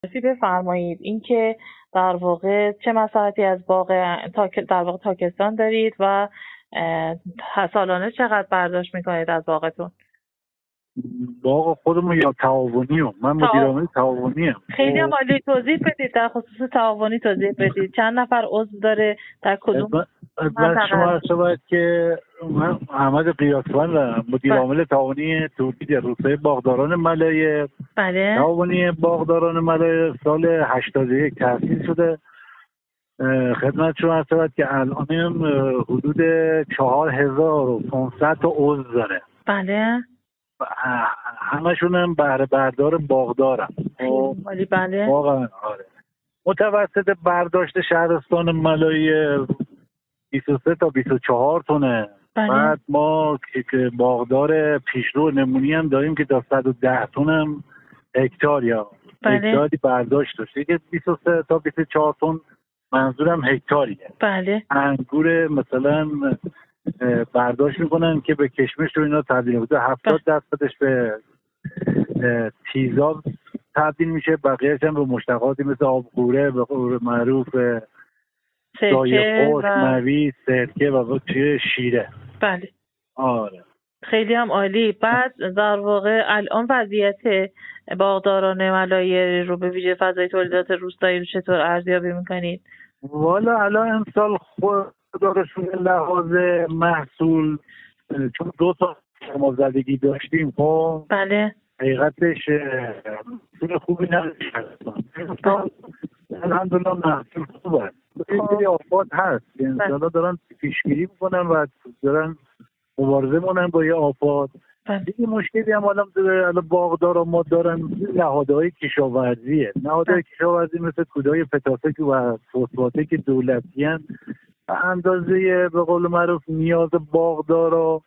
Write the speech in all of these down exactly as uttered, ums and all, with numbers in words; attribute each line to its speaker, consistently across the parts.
Speaker 1: بفرمایید اینکه در واقع چه مساحتی از باغ تاک... در واقع تاکستان دارید و سالانه چقدر برداشت میکنید از باغتون؟
Speaker 2: باغ خودمون یا تعاونی هم. من مدیر عامل تعاونی هم.
Speaker 1: خیلی عالی. توضیح بدید در خصوص تعاونی توضیح بدید. چند نفر عضو داره در کدوم
Speaker 2: منطقه؟ شما عرض باید که من احمد قیاسفندم، مدیر عامل تعاونی تولید روستای باغداران ملایه.
Speaker 1: بله.
Speaker 2: تعاونی باغداران ملایه سال هشتاد و یک تأسیس شده. خدمت شما عرض باید که الان حدود چهار هزار و پانصد تا عضو داره.
Speaker 1: بله.
Speaker 2: همشون هم بهره بردار باغدارن.
Speaker 1: خیلی بله.
Speaker 2: واقعا آره. متوسط برداشت شهرستان ملایه بیست و سه تا بیست و چهار تونه.
Speaker 1: بله.
Speaker 2: بعد ما که باغدار پیشرو نمونی هم داریم که تا صد و ده تن هم هکتار یا
Speaker 1: بله.
Speaker 2: هکتاری برداشت داشته که بیست و سه تا بیست و چهار تن منظورم هکتاریه.
Speaker 1: بله.
Speaker 2: انگور مثلا برداشت میکنن که به کشمش رو اینا تبدیل بوده هفتاد درصدش به تیزاب تبدیل میشه، بقیهش هم به مشتقاتی مثل آبگوره به قول معروف سایه خوش و... موی سرکه و چیه شیره.
Speaker 1: بله.
Speaker 2: آره
Speaker 1: خیلی هم عالی. بعد در واقع الان وضعیت باغداران ملایه رو به ویژه فضای تولیدات روستایی رو چطور ارزیابی میکنید؟
Speaker 2: والا الان امسال خودشون لحاظ محصول چون دو تا شما زدگی داشتیم خب
Speaker 1: بله
Speaker 2: حقیقتش محصول خوبی نداشتیم. الحمدلله محصول خوب هست. خیلی آفات هست که انشاءالله دارن پیشگیری میکنن و دارن مبارزه مونن با یه آفات. دیگه مشکلی هم الان باغدارا ما دارن نهادهای کشاورزیه. نهادهای کشاورزی مثل کودای پتاسک و فسفاتک دولتی هستند. به اندازه به قول معروف نیاز باغدارا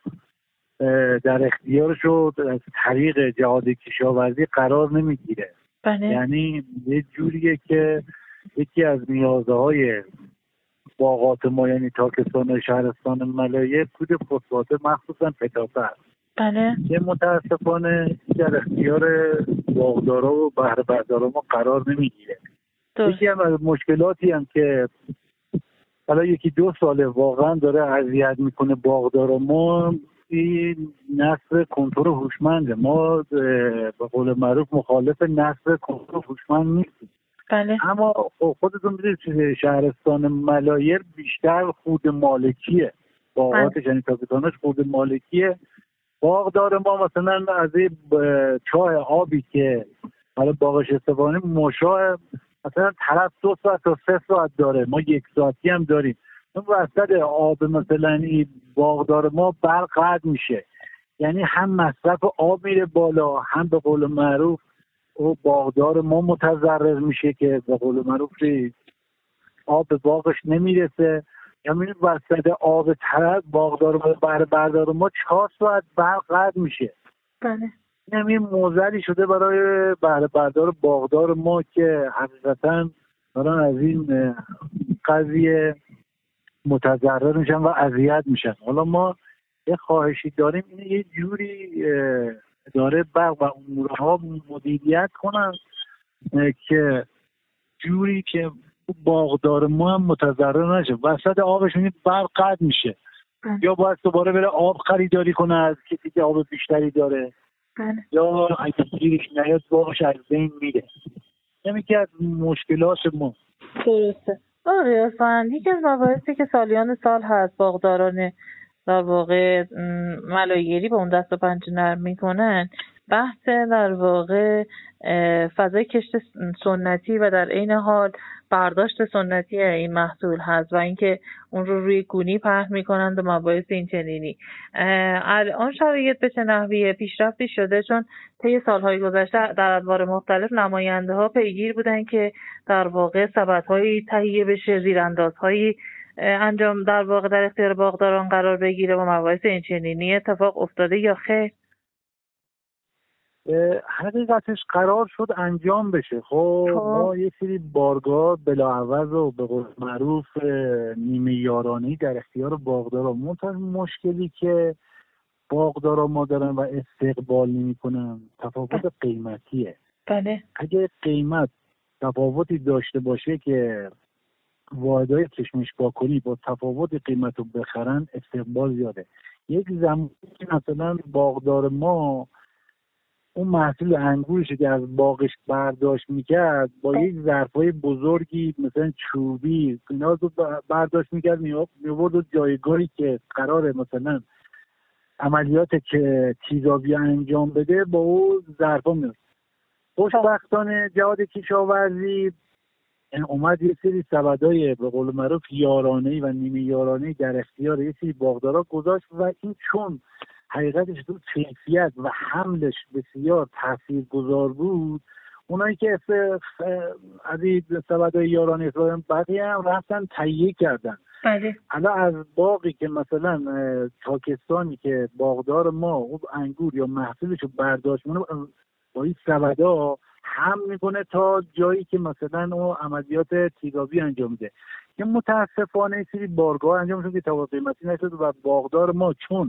Speaker 2: در اختیارش از طریق جهاد کشاورزی قرار نمیگیره.
Speaker 1: بله.
Speaker 2: یعنی یه جوریه که یکی از نیازهای باغات ما یعنی تاکستان و شهرستان ملایه کود فسفات مخصوصا پتاسک است.
Speaker 1: بله.
Speaker 2: که متاسفانه در اختیار باغدارا و بهره بردارا ما قرار نمیگیره. یکی هم از مشکلاتی هم که حالا یکی دو ساله واقعا داره اذیت میکنه باغدارا ما این نصر کنترل هوشمنده. ما به قول معروف مخالف نصر کنترل هوشمند نیستیم.
Speaker 1: بله.
Speaker 2: اما خودتون میدونید شهرستان ملایر بیشتر خود مالکیه. باغاتش یعنی تاکستانش خود مالکیه. باغدار ما مثلا از این چاه آبی که حالا باغش استفاده مشاه مثلا طرف دو ساعت تا سه ساعت داره، ما یک ساعتی هم داریم. اون وسط آب مثلا این باغدار ما برق قطع میشه، یعنی هم مصرف آب میره بالا هم به قول معروف او باغدار ما متضرر میشه که به قول معروف آب به باغش نمیرسه. یعنی وسط آب طرف باغدار ما بهره بردار ما چهار ساعت برق قطع میشه.
Speaker 1: بله.
Speaker 2: این موزلی شده برای بهره بردار باغدار ما که حقیقتا دارن از این قضیه متضرر میشن و اذیت میشن. حالا ما یه خواهشی داریم اینه یه جوری اداره برق و امورها مدیریت کنن که جوری که باغدار ما هم متضرر نشه. وسط آبش میبینی برق قطع میشه. بله. یا باید دوباره بره آب خریداری کنه از کسی که آب بیشتری داره.
Speaker 1: بله.
Speaker 2: یا اگه گیرش نیاد باغش از بین میره. یعنی که از مشکلات ما
Speaker 1: درسته. آره اصلا یکی از مباحثی که سالیان سال هست باغداران در واقع ملایری به اون دست و پنجه نرم میکنن بحث در واقع فضای کشت سنتی و در عین حال برداشت سنتی این محصول هست و اینکه اون رو روی گونی پهن میکنند و مباحث این چنینی. الان شرایط به چه نحویه پیشرفتی شده؟ چون طی سالهای گذشته در ادوار مختلف نماینده ها پیگیر بودن که در واقع سبدهایی تهیه بشه، زیراندازهایی انجام در واقع در اختیار باغداران قرار بگیره و مباحث این چنینی اتفاق افتاده یا خیر؟
Speaker 2: حقیقتش قرار شد انجام بشه. خب ما یه سری بارگاه بلاعوض و به قول معروف نیمه یارانه‌ای در اختیار باغدارا. منتها مشکلی که باغدارا ما دارن و استقبال نمی‌کنن تفاوت قیمتیه.
Speaker 1: بله.
Speaker 2: اگه قیمت تفاوتی داشته باشه که واحدهای کشمش باکنی با تفاوت قیمت رو بخرن، استقبال زیاده. یک زمانی که مثلا باغدار ما اون محصول انگورش که از باغش برداشت میکرد با یک ظرفای بزرگی مثلا چوبی اینا رو برداشت میکرد میورد و جایگاهی که قراره مثلا عملیات که تیزابی انجام بده با اون ظرفا میاد. خوشبختانه جهاد کشاورزی اومد یه سری سبدای به قول معروف یارانه‌ای و نیمه یارانه‌ای در اختیار یه سری باغدارا گذاشت و این چون حقیقتش تو کیفیت و حملش بسیار تاثیرگذار بود، اونایی که از این سبدای یارانه استفاده بقیه هم رفتن تهیه کردن.
Speaker 1: بله.
Speaker 2: الان از باقی که مثلا تاکستانی که باغدار ما اون انگور یا محصولش رو برداشت مونه با این سبدا هم میکنه تا جایی که مثلا اون عملیات تیزابی انجام میده که متاسفانه این سری بارگاه انجام شد که تفاوت قیمتی نشد و باغدار ما چون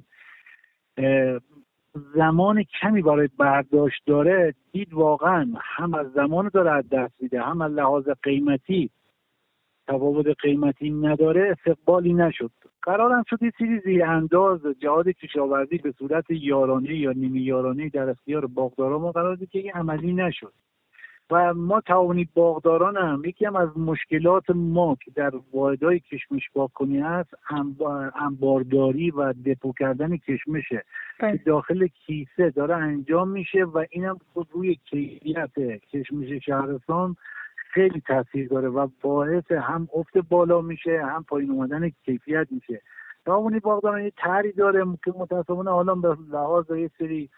Speaker 2: زمان کمی برای برداشت داره دید واقعا هم از زمان داره از دست میده هم از لحاظ قیمتی تفاوت قیمتی نداره، استقبالی نشد. قرارم شد یه سری زیر انداز جهاد کشاورزی به صورت یارانه یا نیمه یارانه در اختیار باغداران ما قرار دید که این عملی نشد و ما تعاونی باغداران هم یکی هم از مشکلات ما که در واحدهای کشمش باغکنی هست انبارداری و دپو کردن کشمشه که داخل کیسه داره انجام میشه و اینم روی کیفیت کشمش شهرستان خیلی تاثیر داره و باعث هم افت بالا میشه هم پایین اومدن کیفیت میشه. تعاونی باغداران یه طرحی داره که متاسفانه حالا به لحاظ یه سری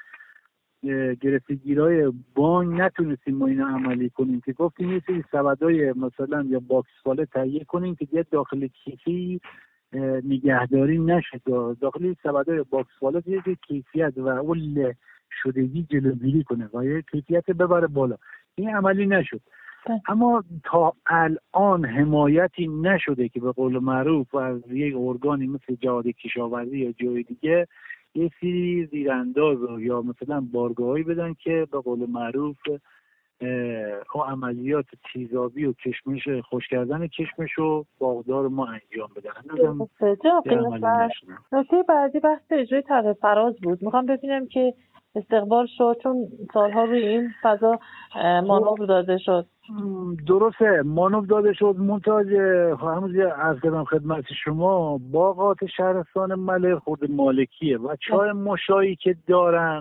Speaker 2: گرفتگیرای بانک نتونستیم ما اینو عملی کنیم که گفتیم یه سری سبدای مثلا یا باکس فاله تهیه کنیم که دیگه داخل کیفی نگهداری نشه. داخل سبدای باکس فاله یه کیفیت و اول شدگی جلوگیری کنه و یه کیفیت ببره بالا. این عملی نشد. اما تا الان حمایتی نشده که به قول معروف از یک ارگانی مثل جهاد کشاورزی یا جای دیگه یه سری زیرانداز یا مثلا بارگاهایی بدن که به قول معروف او عملیات تیزابی و کشمش خوش کردن کشمش رو باغدار ما انجام بدن.
Speaker 1: نکته بعدی بحث اجرای طرح فراز بود. میخوام ببینم که استقبال شد چون سالها روی این فضا مانور داده شد.
Speaker 2: درسته مانور داده شد. منتاج همونجا عرض کردم خدمت شما باغات شهرستان ملیر خود مالکیه و چای مشایی که دارن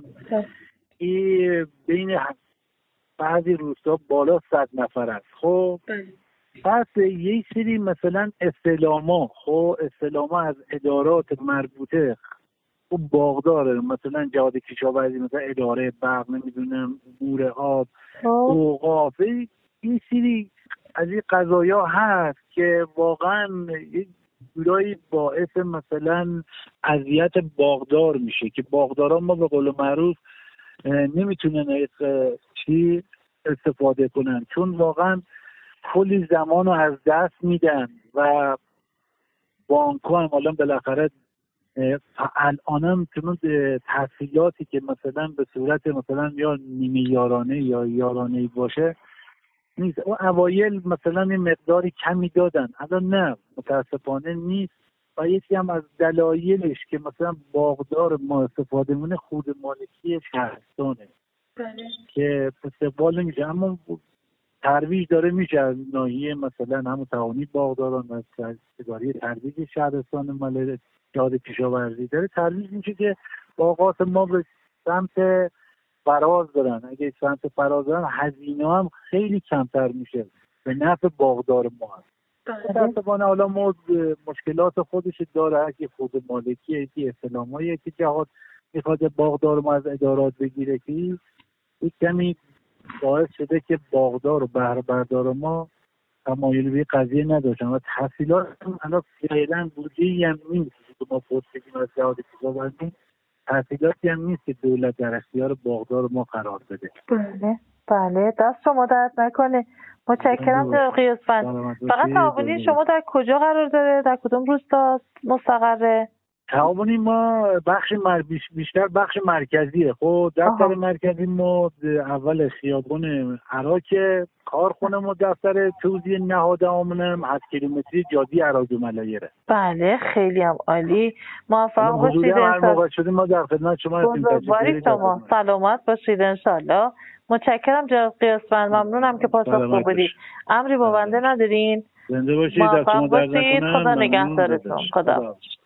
Speaker 2: این بین بعضی روستا بالا صد نفر است. خب پس یه سری مثلا استعلاما خب استعلاما از ادارات مربوطه و باغدار مثلا جهاد کشاورزی مثلا اداره برق نمیدونم امور آب اوقاف این سری از این قضایا هست که واقعا یک جورایی باعث مثلا اذیت باغدار میشه که باغداران ما به قول معروف نمیتونن چی استفاده کنن چون واقعا کلی زمان رو از دست میدن و بانک‌ها هم الان بالاخره الانم چون تحصیلاتی که مثلا به صورت مثلا یا نیمه یارانه یا یارانه باشه نیست. اون اوایل مثلا یه مقداری کمی دادن الان نه متاسفانه نیست و یکی هم از دلایلش که مثلا باغدار ما استفاده مونه خود مالکی شهرستانه که استقبال نمیشه اما ترویج داره میشه ناحیه مثلا همون تعاونی باغداران و اداره ترویج شهرستان ملیر جهاد کشاورزی داره ترویج میشه که باغات ما به سمت فراز دارن. اگه سمت فراز دارن هزینه هم خیلی کمتر میشه به نفع باغدار ما هست. متاسفانه حالا ما مشکلات خودش داره که خود مالکی که اسلامایی که جهاد میخواد باغدار ما از ادارات بگیره که یک کمی باعث شده که باغدار و بهره بردار ما تمایل به قضیه نداشتن و تحصیلات الان فعلا بودجه‌ای هم نیست که ما پرسیدیم از جهاد کشاورزی تحصیلاتی هم نیست که دولت در اختیار باغدار ما قرار بده.
Speaker 1: بله بله دست شما درد نکنه. متشکرم جناب قیاسفند. فقط تعاونی شما در کجا قرار داره؟ در کدوم روستا مستقره؟
Speaker 2: تعاونی ما بخش مر... بیشتر بخش مرکزیه. خب دفتر مرکزی ما اول خیابان عراق، کارخونه ما دفتر توزیع نهاده آمونم هفت کیلومتری جاده عراق ملایره.
Speaker 1: بله خیلی هم عالی، موفق باشید.
Speaker 2: هر موقع شدیم ما در خدمت شما هستیم.
Speaker 1: بزرگواری شما، سلامت باشید انشالله. متشکرم جناب قیاسفند، ممنونم که پاسخگو بودید. امری با بنده ندارین؟
Speaker 2: زنده باشید، در شما در
Speaker 1: خدا نگهدارتون. خدا